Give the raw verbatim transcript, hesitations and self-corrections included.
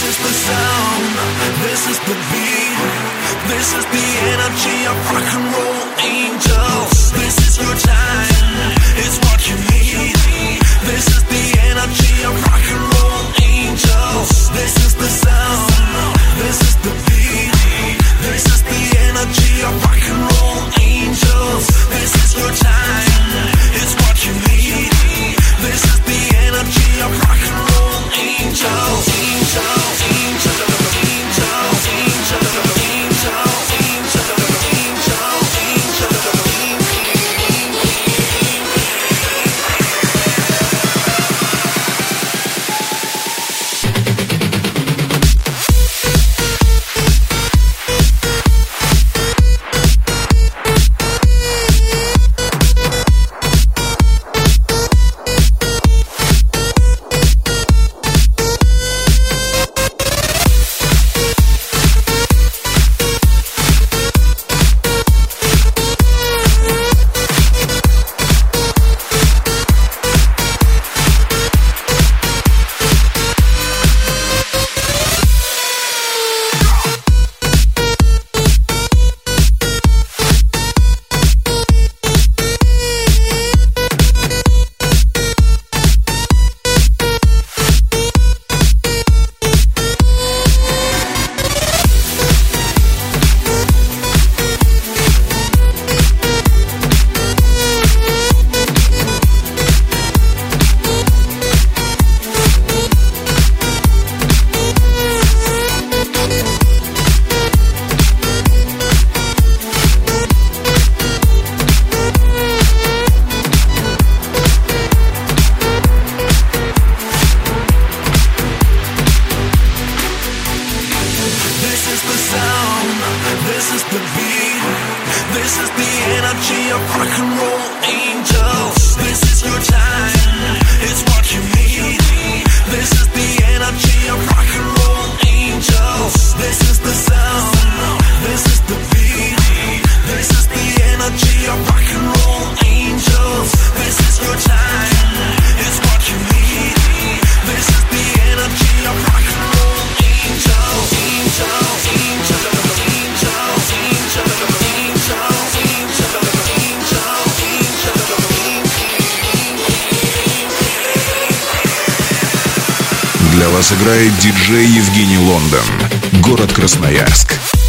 is the sound, this is the beat, this is the energy of rock and roll angels. This is your time, it's what you need. This is the energy of rock and roll angels. This is the sound, this is the beat, this is the energy of rock and roll angels. This is your time, it's what you need. This is the energy of rock and roll angels. Angels, angels, angels, angels, angels, angels, angels, angels. Для вас играет диджей Евгений Лондон, город Красноярск.